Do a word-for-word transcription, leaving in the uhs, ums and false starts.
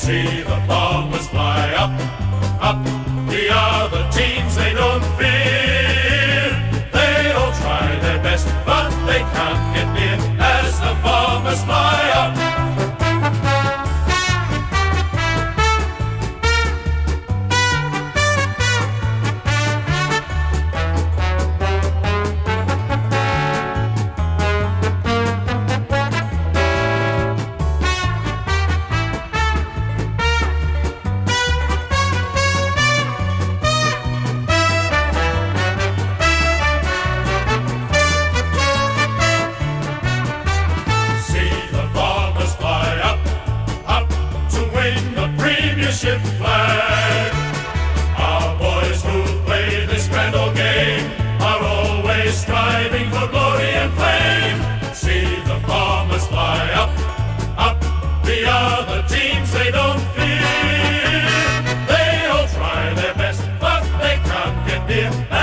See the bombers fly up, up. The other teams they don't fear. They all try their best, but they can't get near as the bombers fly up. Premiership flag. Our boys who play this grand old game are always striving for glory and fame. See the bombers fly up, up. The other teams they don't fear. They all try their best, but they can't get near.